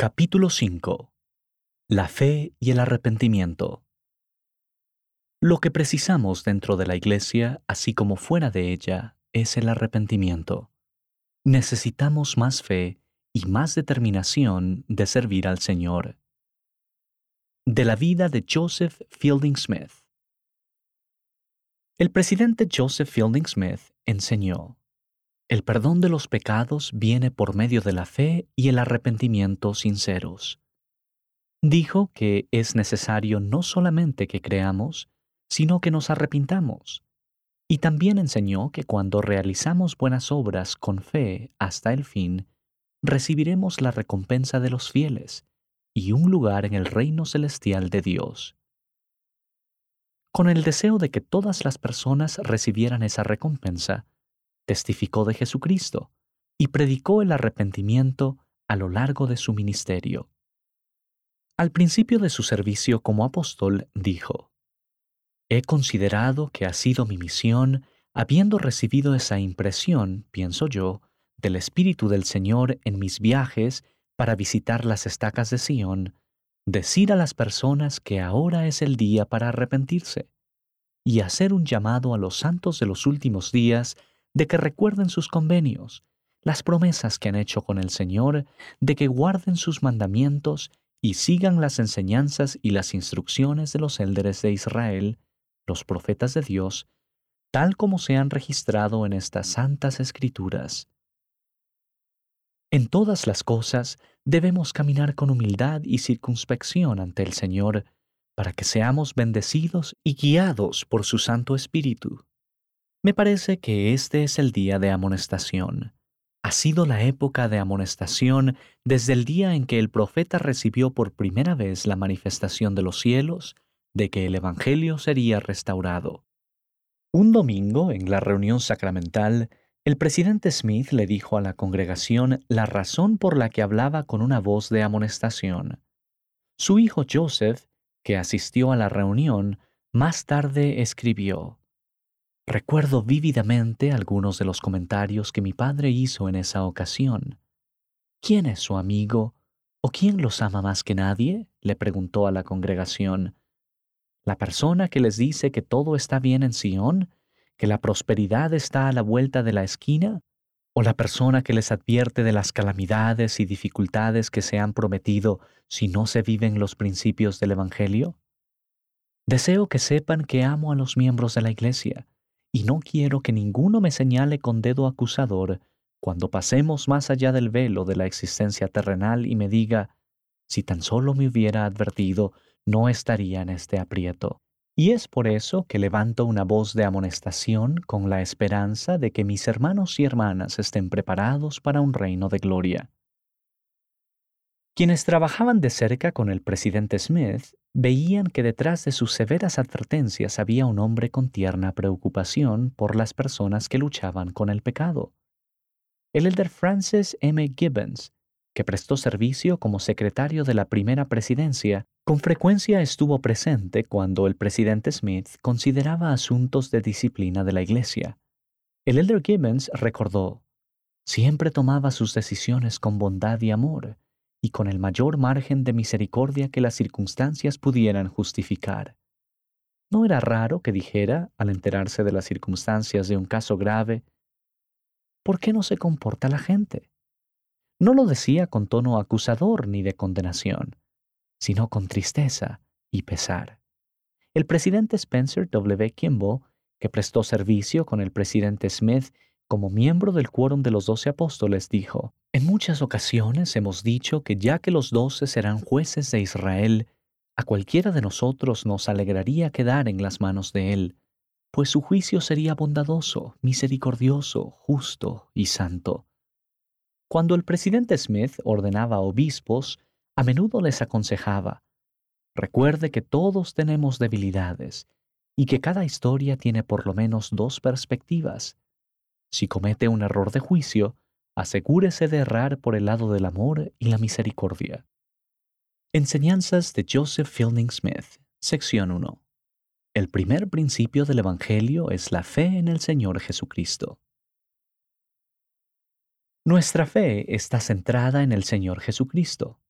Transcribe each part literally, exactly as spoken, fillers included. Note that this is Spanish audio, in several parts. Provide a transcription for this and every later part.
Capítulo cinco. La fe y el arrepentimiento. Lo que precisamos dentro de la Iglesia, así como fuera de ella, es el arrepentimiento. Necesitamos más fe y más determinación de servir al Señor. De la vida de Joseph Fielding Smith. El presidente Joseph Fielding Smith enseñó: el perdón de los pecados viene por medio de la fe y el arrepentimiento sinceros. Dijo que es necesario no solamente que creamos, sino que nos arrepintamos. Y también enseñó que cuando realizamos buenas obras con fe hasta el fin, recibiremos la recompensa de los fieles y un lugar en el reino celestial de Dios. Con el deseo de que todas las personas recibieran esa recompensa, testificó de Jesucristo y predicó el arrepentimiento a lo largo de su ministerio. Al principio de su servicio como apóstol dijo: «He considerado que ha sido mi misión, habiendo recibido esa impresión, pienso yo, del Espíritu del Señor en mis viajes para visitar las estacas de Sión, decir a las personas que ahora es el día para arrepentirse, y hacer un llamado a los santos de los últimos días de que recuerden sus convenios, las promesas que han hecho con el Señor, de que guarden sus mandamientos y sigan las enseñanzas y las instrucciones de los élderes de Israel, los profetas de Dios, tal como se han registrado en estas santas Escrituras. En todas las cosas debemos caminar con humildad y circunspección ante el Señor, para que seamos bendecidos y guiados por su Santo Espíritu. Me parece que este es el día de amonestación. Ha sido la época de amonestación desde el día en que el profeta recibió por primera vez la manifestación de los cielos de que el Evangelio sería restaurado. Un domingo, en la reunión sacramental, el presidente Smith le dijo a la congregación la razón por la que hablaba con una voz de amonestación. Su hijo Joseph, que asistió a la reunión, más tarde escribió: «Recuerdo vívidamente algunos de los comentarios que mi padre hizo en esa ocasión. ¿Quién es su amigo? ¿O quién los ama más que nadie?», le preguntó a la congregación. «¿La persona que les dice que todo está bien en Sión, que la prosperidad está a la vuelta de la esquina? ¿O la persona que les advierte de las calamidades y dificultades que se han prometido si no se viven los principios del Evangelio? Deseo que sepan que amo a los miembros de la Iglesia, y no quiero que ninguno me señale con dedo acusador cuando pasemos más allá del velo de la existencia terrenal y me diga: si tan solo me hubiera advertido, no estaría en este aprieto. Y es por eso que levanto una voz de amonestación con la esperanza de que mis hermanos y hermanas estén preparados para un reino de gloria». Quienes trabajaban de cerca con el presidente Smith veían que detrás de sus severas advertencias había un hombre con tierna preocupación por las personas que luchaban con el pecado. El elder Francis M. Gibbons, que prestó servicio como secretario de la primera presidencia, con frecuencia estuvo presente cuando el presidente Smith consideraba asuntos de disciplina de la Iglesia. El elder Gibbons recordó: «Siempre tomaba sus decisiones con bondad y amor, y con el mayor margen de misericordia que las circunstancias pudieran justificar. No era raro que dijera, al enterarse de las circunstancias de un caso grave: ¿por qué no se comporta la gente?». No lo decía con tono acusador ni de condenación, sino con tristeza y pesar. El presidente Spencer W. Kimball, que prestó servicio con el presidente Smith como miembro del quórum de los doce apóstoles, dijo: «En muchas ocasiones hemos dicho que ya que los doce serán jueces de Israel, a cualquiera de nosotros nos alegraría quedar en las manos de él, pues su juicio sería bondadoso, misericordioso, justo y santo». Cuando el presidente Smith ordenaba obispos, a menudo les aconsejaba: «Recuerde que todos tenemos debilidades y que cada historia tiene por lo menos dos perspectivas. Si comete un error de juicio, asegúrese de errar por el lado del amor y la misericordia». Enseñanzas de Joseph Fielding Smith, sección uno. El primer principio del Evangelio es la fe en el Señor Jesucristo. Nuestra fe está centrada en el Señor Jesucristo.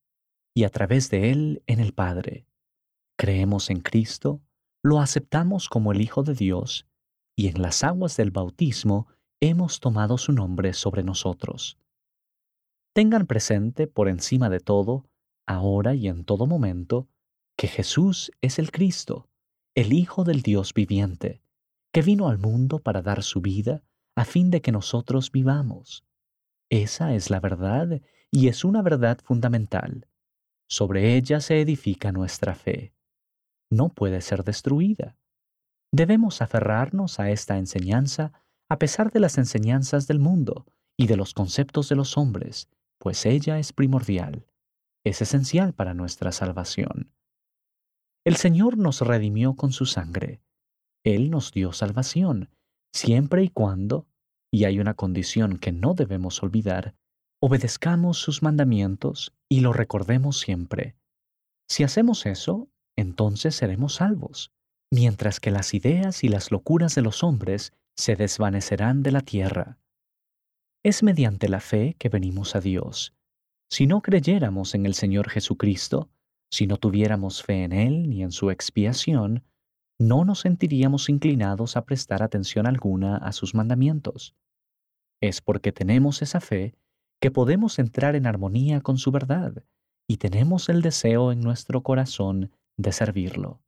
y a través de Él en el Padre. Creemos en Cristo, lo aceptamos como el Hijo de Dios, y en las aguas del bautismo hemos tomado su nombre sobre nosotros. Tengan presente por encima de todo, ahora y en todo momento, que Jesús es el Cristo, el Hijo del Dios viviente, que vino al mundo para dar su vida a fin de que nosotros vivamos. Esa es la verdad y es una verdad fundamental. Sobre ella se edifica nuestra fe. No puede ser destruida. Debemos aferrarnos a esta enseñanza a pesar de las enseñanzas del mundo y de los conceptos de los hombres, pues ella es primordial, es esencial para nuestra salvación. El Señor nos redimió con su sangre. Él nos dio salvación, siempre y cuando, y hay una condición que no debemos olvidar, obedezcamos sus mandamientos y lo recordemos siempre. Si hacemos eso, entonces seremos salvos, mientras que las ideas y las locuras de los hombres se desvanecerán de la tierra. Es mediante la fe que venimos a Dios. Si no creyéramos en el Señor Jesucristo, si no tuviéramos fe en Él ni en su expiación, no nos sentiríamos inclinados a prestar atención alguna a sus mandamientos. Es porque tenemos esa fe que podemos entrar en armonía con su verdad y tenemos el deseo en nuestro corazón de servirlo.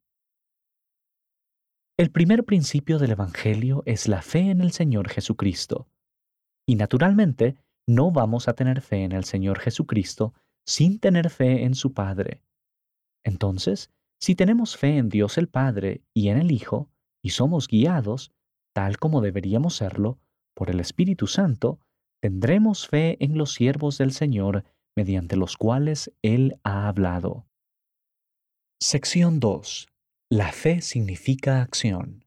El primer principio del Evangelio es la fe en el Señor Jesucristo. Y naturalmente, no vamos a tener fe en el Señor Jesucristo sin tener fe en su Padre. Entonces, si tenemos fe en Dios el Padre y en el Hijo, y somos guiados, tal como deberíamos serlo, por el Espíritu Santo, tendremos fe en los siervos del Señor mediante los cuales Él ha hablado. Sección dos. La fe significa acción.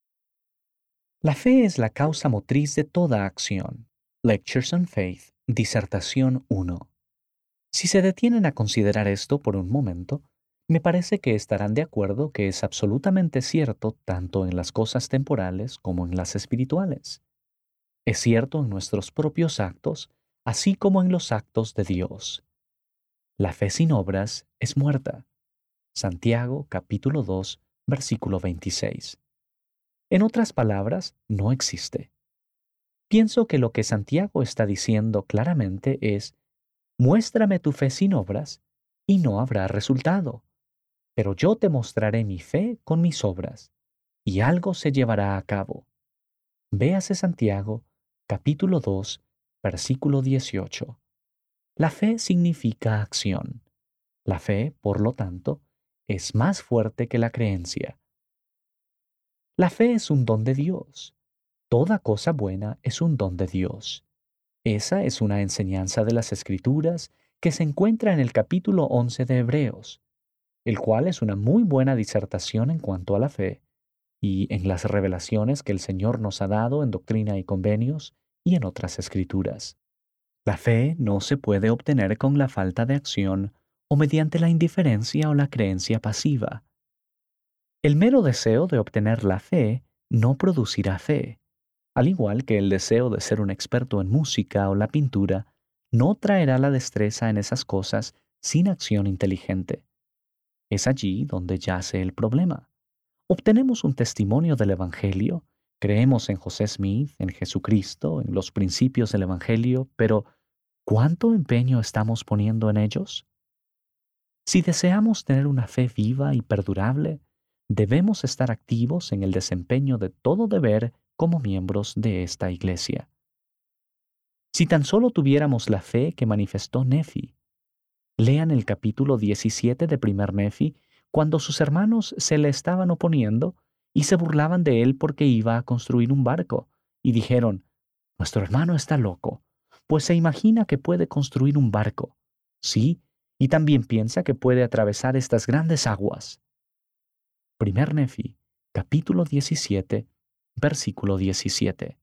La fe es la causa motriz de toda acción. Lectures on Faith, disertación uno. Si se detienen a considerar esto por un momento, me parece que estarán de acuerdo que es absolutamente cierto tanto en las cosas temporales como en las espirituales. Es cierto en nuestros propios actos, así como en los actos de Dios. La fe sin obras es muerta. Santiago capítulo dos, versículo veintiséis. En otras palabras, no existe. Pienso que lo que Santiago está diciendo claramente es: muéstrame tu fe sin obras, y no habrá resultado. Pero yo te mostraré mi fe con mis obras, y algo se llevará a cabo. Véase Santiago, capítulo dos, versículo dieciocho. La fe significa acción. La fe, por lo tanto, es más fuerte que la creencia. La fe es un don de Dios. Toda cosa buena es un don de Dios. Esa es una enseñanza de las Escrituras que se encuentra en el capítulo once de Hebreos, el cual es una muy buena disertación en cuanto a la fe, y en las revelaciones que el Señor nos ha dado en Doctrina y Convenios y en otras Escrituras. La fe no se puede obtener con la falta de acción o mediante la indiferencia o la creencia pasiva. El mero deseo de obtener la fe no producirá fe, al igual que el deseo de ser un experto en música o la pintura no traerá la destreza en esas cosas sin acción inteligente. Es allí donde yace el problema. Obtenemos un testimonio del Evangelio, creemos en José Smith, en Jesucristo, en los principios del Evangelio, pero ¿cuánto empeño estamos poniendo en ellos? Si deseamos tener una fe viva y perdurable, debemos estar activos en el desempeño de todo deber como miembros de esta iglesia. Si tan solo tuviéramos la fe que manifestó Nefi. Lean el capítulo diecisiete de Primer Nefi, cuando sus hermanos se le estaban oponiendo y se burlaban de él porque iba a construir un barco, y dijeron: «Nuestro hermano está loco, pues se imagina que puede construir un barco. Sí, y también piensa que puede atravesar estas grandes aguas». Primer Nefi, capítulo diecisiete, versículo diecisiete.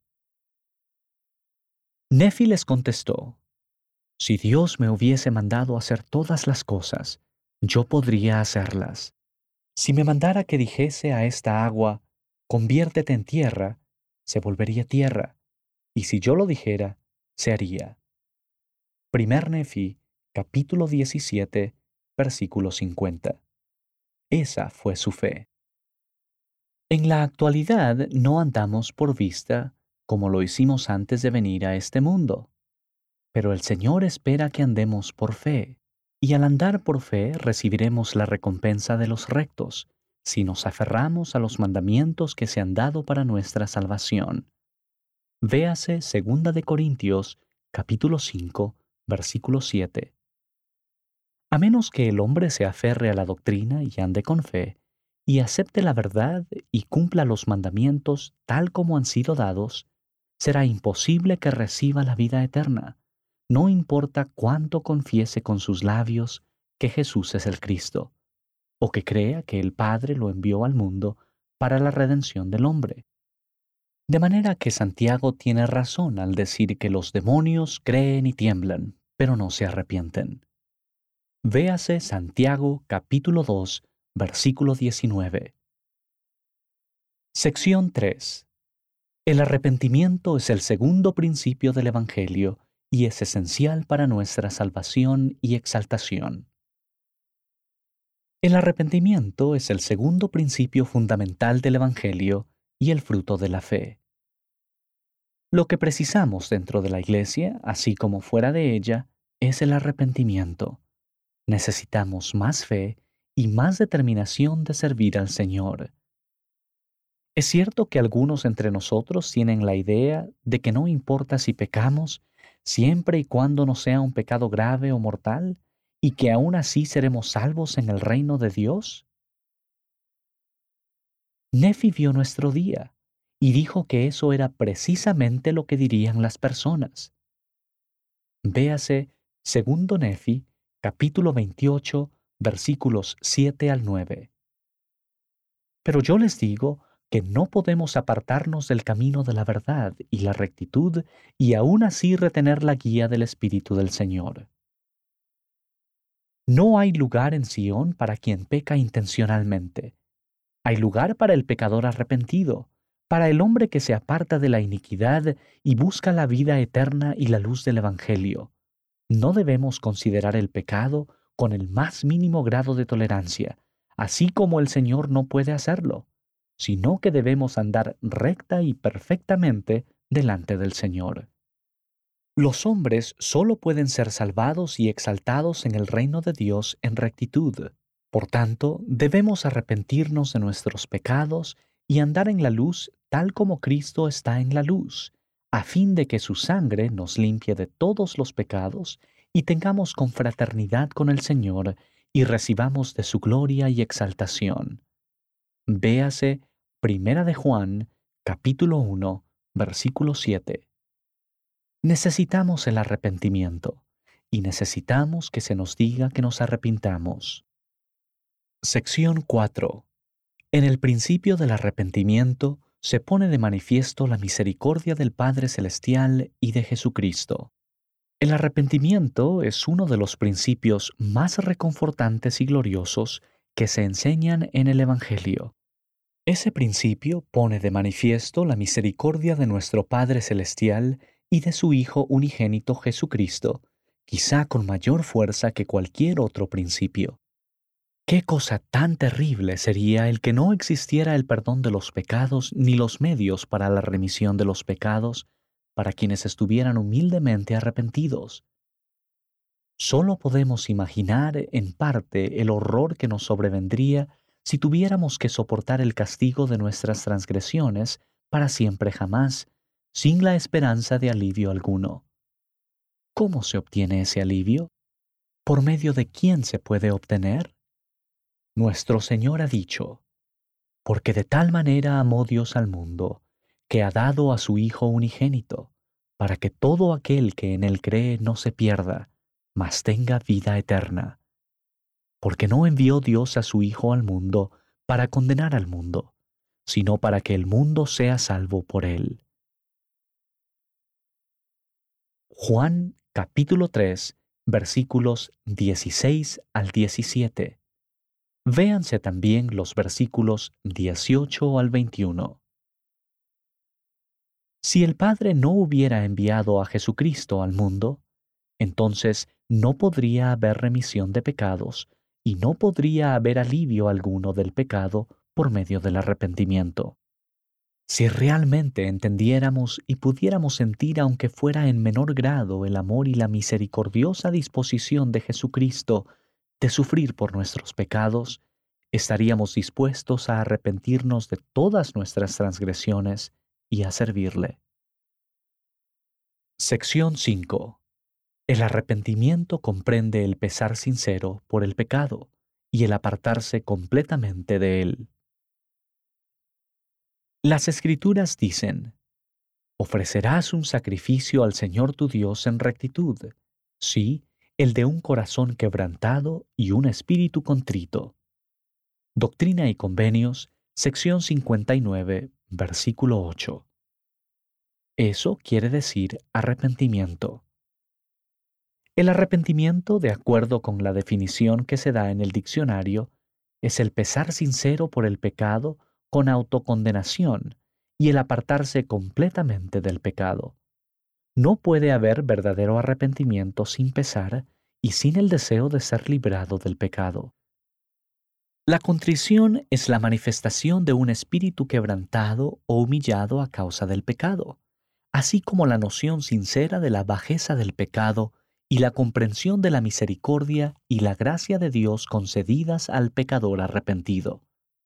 Nefi les contestó: «Si Dios me hubiese mandado hacer todas las cosas, yo podría hacerlas. Si me mandara que dijese a esta agua, conviértete en tierra, se volvería tierra, y si yo lo dijera, se haría». Primer Nefi, capítulo diecisiete, versículo cincuenta. Esa fue su fe. En la actualidad no andamos por vista como lo hicimos antes de venir a este mundo, pero el Señor espera que andemos por fe, y al andar por fe recibiremos la recompensa de los rectos, si nos aferramos a los mandamientos que se han dado para nuestra salvación. Véase segunda de Corintios, capítulo cinco, versículo siete. A menos que el hombre se aferre a la doctrina y ande con fe, y acepte la verdad y cumpla los mandamientos tal como han sido dados, será imposible que reciba la vida eterna, no importa cuánto confiese con sus labios que Jesús es el Cristo, o que crea que el Padre lo envió al mundo para la redención del hombre. De manera que Santiago tiene razón al decir que los demonios creen y tiemblan, pero no se arrepienten. Véase Santiago capítulo dos, versículo diecinueve. Sección tres. El arrepentimiento es el segundo principio del Evangelio y es esencial para nuestra salvación y exaltación. El arrepentimiento es el segundo principio fundamental del Evangelio y el fruto de la fe. Lo que precisamos dentro de la Iglesia, así como fuera de ella, es el arrepentimiento. Necesitamos más fe y más determinación de servir al Señor. Es cierto que algunos entre nosotros tienen la idea de que no importa si pecamos, siempre y cuando no sea un pecado grave o mortal, y que aún así seremos salvos en el reino de Dios. Nefi vio nuestro día y dijo que eso era precisamente lo que dirían las personas. Véase segundo Nefi, capítulo veintiocho, versículos siete al nueve. Pero yo les digo que no podemos apartarnos del camino de la verdad y la rectitud y aún así retener la guía del Espíritu del Señor. No hay lugar en Sión para quien peca intencionalmente. Hay lugar para el pecador arrepentido, para el hombre que se aparta de la iniquidad y busca la vida eterna y la luz del Evangelio. No debemos considerar el pecado con el más mínimo grado de tolerancia, así como el Señor no puede hacerlo, sino que debemos andar recta y perfectamente delante del Señor. Los hombres solo pueden ser salvados y exaltados en el reino de Dios en rectitud. Por tanto, debemos arrepentirnos de nuestros pecados y andar en la luz tal como Cristo está en la luz, a fin de que su sangre nos limpie de todos los pecados y tengamos confraternidad con el Señor y recibamos de su gloria y exaltación. Véase Primera de Juan, capítulo uno, versículo siete. Necesitamos el arrepentimiento y necesitamos que se nos diga que nos arrepintamos. Sección cuatro. En el principio del arrepentimiento se pone de manifiesto la misericordia del Padre Celestial y de Jesucristo. El arrepentimiento es uno de los principios más reconfortantes y gloriosos que se enseñan en el Evangelio. Ese principio pone de manifiesto la misericordia de nuestro Padre Celestial y de su Hijo unigénito Jesucristo, quizá con mayor fuerza que cualquier otro principio. ¿Qué cosa tan terrible sería el que no existiera el perdón de los pecados ni los medios para la remisión de los pecados para quienes estuvieran humildemente arrepentidos? Solo podemos imaginar en parte el horror que nos sobrevendría si tuviéramos que soportar el castigo de nuestras transgresiones para siempre jamás, sin la esperanza de alivio alguno. ¿Cómo se obtiene ese alivio? ¿Por medio de quién se puede obtener? Nuestro Señor ha dicho, porque de tal manera amó Dios al mundo, que ha dado a su Hijo unigénito, para que todo aquel que en él cree no se pierda, mas tenga vida eterna. Porque no envió Dios a su Hijo al mundo para condenar al mundo, sino para que el mundo sea salvo por él. Juan capítulo tres, versículos dieciséis al diecisiete. Véanse también los versículos dieciocho al veintiuno. Si el Padre no hubiera enviado a Jesucristo al mundo, entonces no podría haber remisión de pecados, y no podría haber alivio alguno del pecado por medio del arrepentimiento. Si realmente entendiéramos y pudiéramos sentir, aunque fuera en menor grado, el amor y la misericordiosa disposición de Jesucristo de sufrir por nuestros pecados, estaríamos dispuestos a arrepentirnos de todas nuestras transgresiones y a servirle. Sección cinco. El arrepentimiento comprende el pesar sincero por el pecado y el apartarse completamente de él. Las Escrituras dicen: ofrecerás un sacrificio al Señor tu Dios en rectitud, sí, el de un corazón quebrantado y un espíritu contrito. Doctrina y Convenios, sección cincuenta y nueve, versículo ocho. Eso quiere decir arrepentimiento. El arrepentimiento, de acuerdo con la definición que se da en el diccionario, es el pesar sincero por el pecado con autocondenación y el apartarse completamente del pecado. No puede haber verdadero arrepentimiento sin pesar y sin el deseo de ser librado del pecado. La contrición es la manifestación de un espíritu quebrantado o humillado a causa del pecado, así como la noción sincera de la bajeza del pecado y la comprensión de la misericordia y la gracia de Dios concedidas al pecador arrepentido.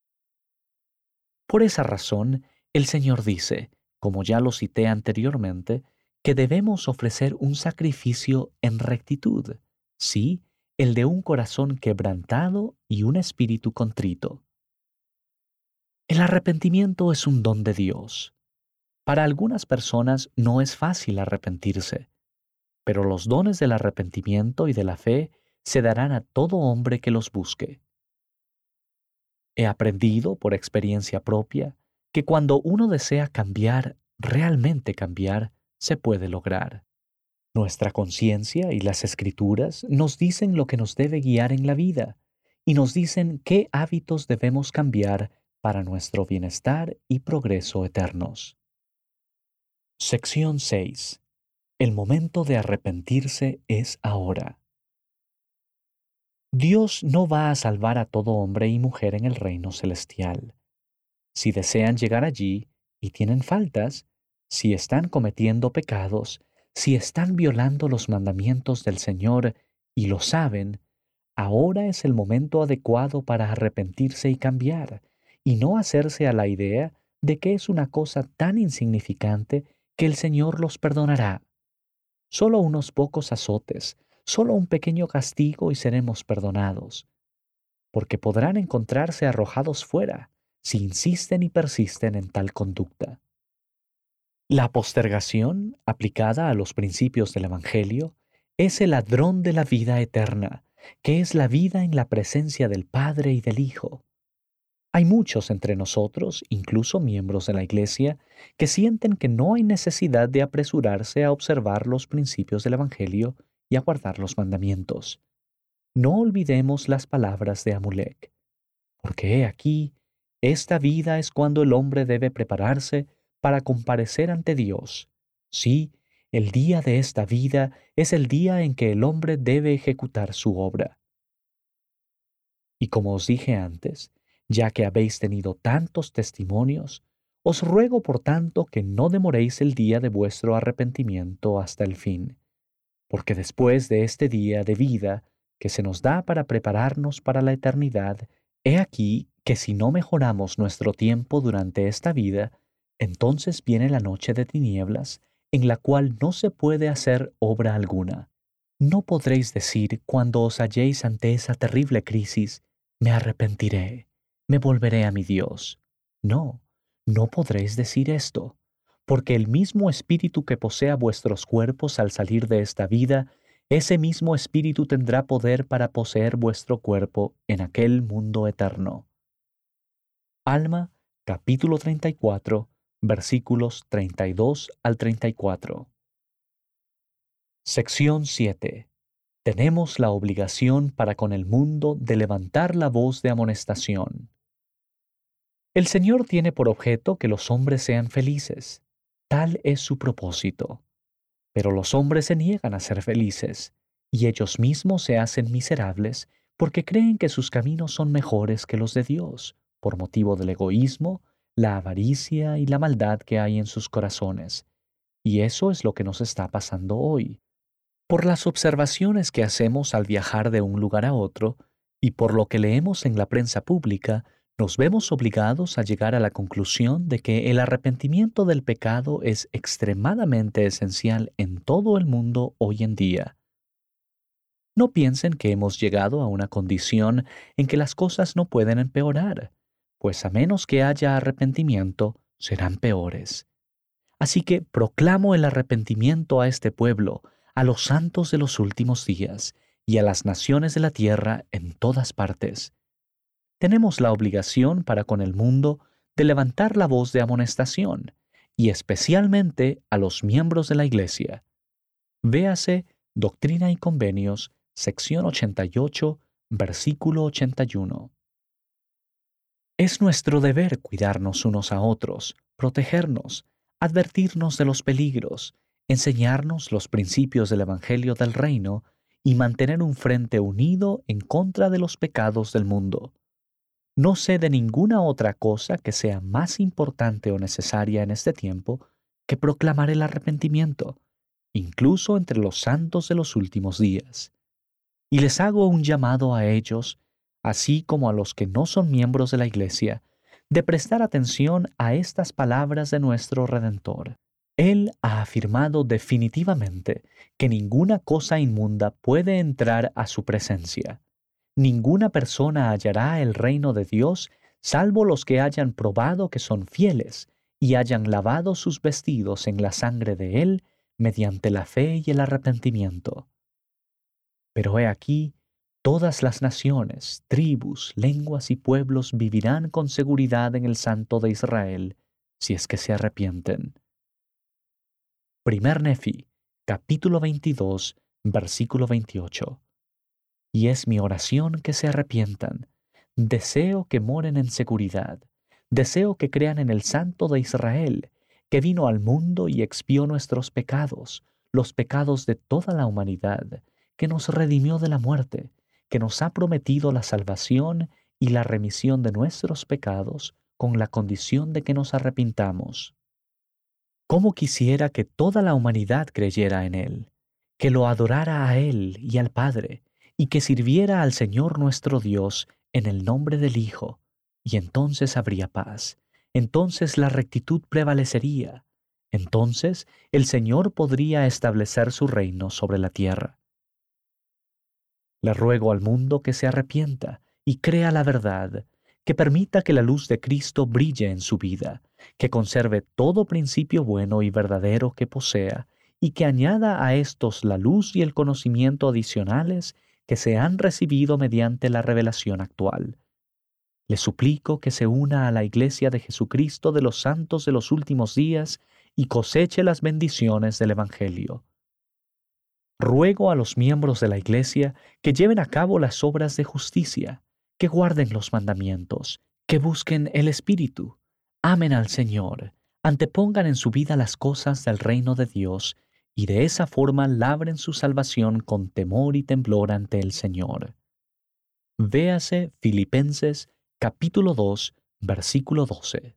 Por esa razón, el Señor dice, como ya lo cité anteriormente, que debemos ofrecer un sacrificio en rectitud, sí, el de un corazón quebrantado y un espíritu contrito. El arrepentimiento es un don de Dios. Para algunas personas no es fácil arrepentirse, pero los dones del arrepentimiento y de la fe se darán a todo hombre que los busque. He aprendido por experiencia propia que cuando uno desea cambiar, realmente cambiar, se puede lograr. Nuestra conciencia y las Escrituras nos dicen lo que nos debe guiar en la vida y nos dicen qué hábitos debemos cambiar para nuestro bienestar y progreso eternos. Sección seis. El momento de arrepentirse es ahora. Dios no va a salvar a todo hombre y mujer en el reino celestial. Si desean llegar allí y tienen faltas, si están cometiendo pecados, si están violando los mandamientos del Señor y lo saben, ahora es el momento adecuado para arrepentirse y cambiar, y no hacerse a la idea de que es una cosa tan insignificante que el Señor los perdonará. Solo unos pocos azotes, solo un pequeño castigo y seremos perdonados, porque podrán encontrarse arrojados fuera si insisten y persisten en tal conducta. La postergación, aplicada a los principios del Evangelio, es el ladrón de la vida eterna, que es la vida en la presencia del Padre y del Hijo. Hay muchos entre nosotros, incluso miembros de la Iglesia, que sienten que no hay necesidad de apresurarse a observar los principios del Evangelio y a guardar los mandamientos. No olvidemos las palabras de Amulek, porque he aquí, esta vida es cuando el hombre debe prepararse para comparecer ante Dios. Sí, el día de esta vida es el día en que el hombre debe ejecutar su obra. Y como os dije antes, ya que habéis tenido tantos testimonios, os ruego por tanto que no demoréis el día de vuestro arrepentimiento hasta el fin, porque después de este día de vida que se nos da para prepararnos para la eternidad, he aquí que si no mejoramos nuestro tiempo durante esta vida, entonces viene la noche de tinieblas, en la cual no se puede hacer obra alguna. No podréis decir cuando os halléis ante esa terrible crisis, me arrepentiré, me volveré a mi Dios. No, no podréis decir esto, porque el mismo espíritu que posea vuestros cuerpos al salir de esta vida, ese mismo espíritu tendrá poder para poseer vuestro cuerpo en aquel mundo eterno. Alma, capítulo treinta y cuatro, versículos treinta y dos al treinta y cuatro. Sección siete. Tenemos la obligación para con el mundo de levantar la voz de amonestación. El Señor tiene por objeto que los hombres sean felices. Tal es su propósito. Pero los hombres se niegan a ser felices, y ellos mismos se hacen miserables porque creen que sus caminos son mejores que los de Dios, por motivo del egoísmo, la avaricia y la maldad que hay en sus corazones. Y eso es lo que nos está pasando hoy. Por las observaciones que hacemos al viajar de un lugar a otro, y por lo que leemos en la prensa pública, nos vemos obligados a llegar a la conclusión de que el arrepentimiento del pecado es extremadamente esencial en todo el mundo hoy en día. No piensen que hemos llegado a una condición en que las cosas no pueden empeorar, pues a menos que haya arrepentimiento, serán peores. Así que proclamo el arrepentimiento a este pueblo, a los santos de los últimos días y a las naciones de la tierra en todas partes. Tenemos la obligación para con el mundo de levantar la voz de amonestación, y especialmente a los miembros de la Iglesia. Véase Doctrina y Convenios, sección ochenta y ocho, versículo ochenta y uno. Es nuestro deber cuidarnos unos a otros, protegernos, advertirnos de los peligros, enseñarnos los principios del Evangelio del Reino y mantener un frente unido en contra de los pecados del mundo. No sé de ninguna otra cosa que sea más importante o necesaria en este tiempo que proclamar el arrepentimiento, incluso entre los santos de los últimos días. Y les hago un llamado a ellos, así como a los que no son miembros de la Iglesia, de prestar atención a estas palabras de nuestro Redentor. Él ha afirmado definitivamente que ninguna cosa inmunda puede entrar a su presencia. Ninguna persona hallará el reino de Dios salvo los que hayan probado que son fieles y hayan lavado sus vestidos en la sangre de Él mediante la fe y el arrepentimiento. Pero he aquí, todas las naciones, tribus, lenguas y pueblos vivirán con seguridad en el Santo de Israel, si es que se arrepienten. Primer Nefi, capítulo veintidós, versículo veintiocho. Y es mi oración que se arrepientan. Deseo que moren en seguridad. Deseo que crean en el Santo de Israel, que vino al mundo y expió nuestros pecados, los pecados de toda la humanidad, que nos redimió de la muerte, que nos ha prometido la salvación y la remisión de nuestros pecados, con la condición de que nos arrepintamos. ¿Cómo quisiera que toda la humanidad creyera en Él, que lo adorara a Él y al Padre, y que sirviera al Señor nuestro Dios en el nombre del Hijo, y entonces habría paz, entonces la rectitud prevalecería, entonces el Señor podría establecer su reino sobre la tierra. Le ruego al mundo que se arrepienta y crea la verdad, que permita que la luz de Cristo brille en su vida, que conserve todo principio bueno y verdadero que posea, y que añada a estos la luz y el conocimiento adicionales que se han recibido mediante la revelación actual. Le suplico que se una a la Iglesia de Jesucristo de los santos de los últimos días y coseche las bendiciones del Evangelio. Ruego a los miembros de la Iglesia que lleven a cabo las obras de justicia, que guarden los mandamientos, que busquen el Espíritu, amen al Señor, antepongan en su vida las cosas del reino de Dios y de esa forma labren su salvación con temor y temblor ante el Señor. Véase Filipenses capítulo dos, versículo doce.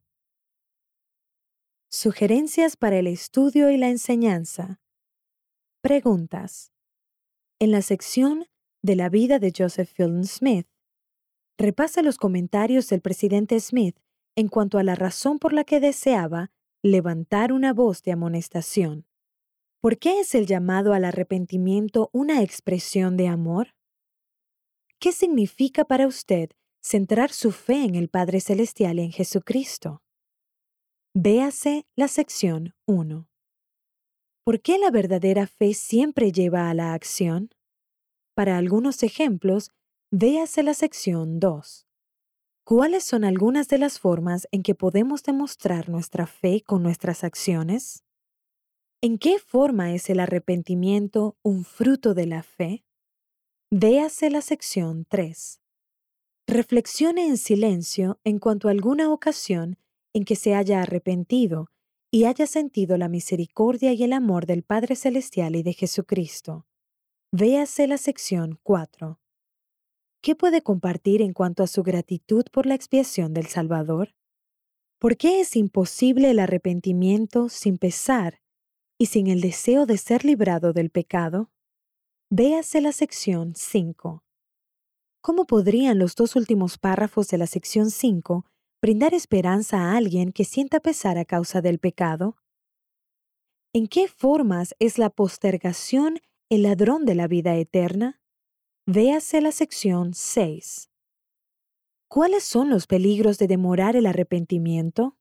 Sugerencias para el estudio y la enseñanza. Preguntas. En la sección de la vida de Joseph Fielding Smith, repasa los comentarios del presidente Smith en cuanto a la razón por la que deseaba levantar una voz de amonestación. ¿Por qué es el llamado al arrepentimiento una expresión de amor? ¿Qué significa para usted centrar su fe en el Padre Celestial y en Jesucristo? Véase la sección uno. ¿Por qué la verdadera fe siempre lleva a la acción? Para algunos ejemplos, véase la sección dos. ¿Cuáles son algunas de las formas en que podemos demostrar nuestra fe con nuestras acciones? ¿En qué forma es el arrepentimiento un fruto de la fe? Véase la sección tres. Reflexione en silencio en cuanto a alguna ocasión en que se haya arrepentido y haya sentido la misericordia y el amor del Padre Celestial y de Jesucristo. Véase la sección cuatro. ¿Qué puede compartir en cuanto a su gratitud por la expiación del Salvador? ¿Por qué es imposible el arrepentimiento sin pesar y sin el deseo de ser librado del pecado? Véase la sección cinco. ¿Cómo podrían los dos últimos párrafos de la sección cinco brindar esperanza a alguien que sienta pesar a causa del pecado? ¿En qué formas es la postergación el ladrón de la vida eterna? Véase la sección seis. ¿Cuáles son los peligros de demorar el arrepentimiento?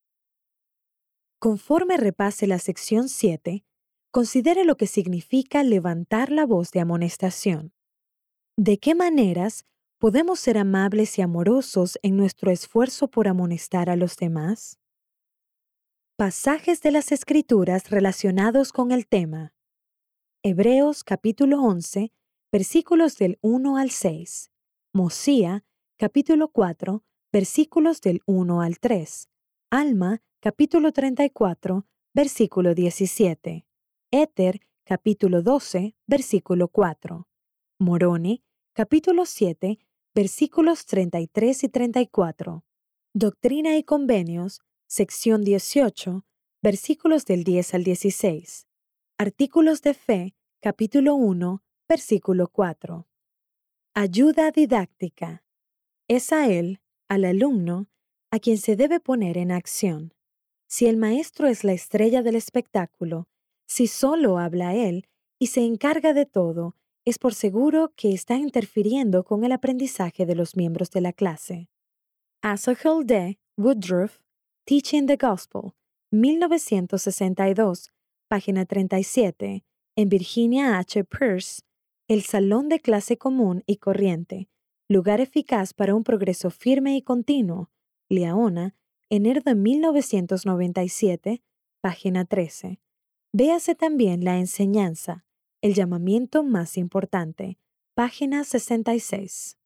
Conforme repase la sección siete, considere lo que significa levantar la voz de amonestación. ¿De qué maneras podemos ser amables y amorosos en nuestro esfuerzo por amonestar a los demás? Pasajes de las Escrituras relacionados con el tema. Hebreos capítulo once, versículos del uno al seis. Mosía capítulo cuatro, versículos del uno al tres. Alma capítulo treinta y cuatro, versículo diecisiete. Éter capítulo doce, versículo cuatro. Moroni capítulo siete, versículos treinta y tres y treinta y cuatro. Doctrina y Convenios, sección dieciocho, versículos del diez al dieciséis. Artículos de Fe, capítulo uno, versículo cuatro. Ayuda didáctica. Es a él, al alumno, a quien se debe poner en acción. Si el maestro es la estrella del espectáculo, si solo habla él y se encarga de todo, es por seguro que está interfiriendo con el aprendizaje de los miembros de la clase. Asahel D. Woodruff, Teaching the Gospel, mil novecientos sesenta y dos, página treinta y siete, en Virginia H. Peirce, El Salón de Clase Común y Corriente, lugar eficaz para un progreso firme y continuo, Liaona, enero de mil novecientos noventa y siete, página trece. Véase también la enseñanza, el llamamiento más importante, página sesenta y seis.